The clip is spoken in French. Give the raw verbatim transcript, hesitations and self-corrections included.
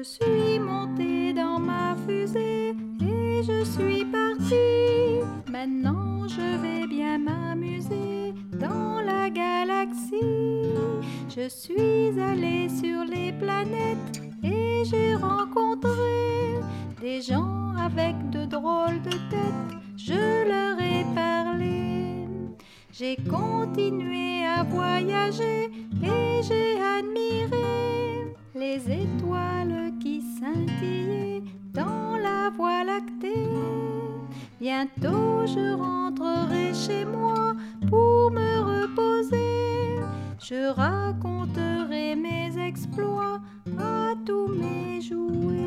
suis montée dans ma fusée et je suis partie. Maintenant je vais bien m'amuser dans la galaxie. Je suis allée sur les planètes et j'ai rencontré des gens avec de drôles de têtes. Je leur ai parlé. J'ai continué à voyager et j'ai admiré les étoiles qui scintillaient dans la Voie lactée. Bientôt je rentrerai chez moi pour me reposer. Je raconterai mes exploits à tous mes jouets.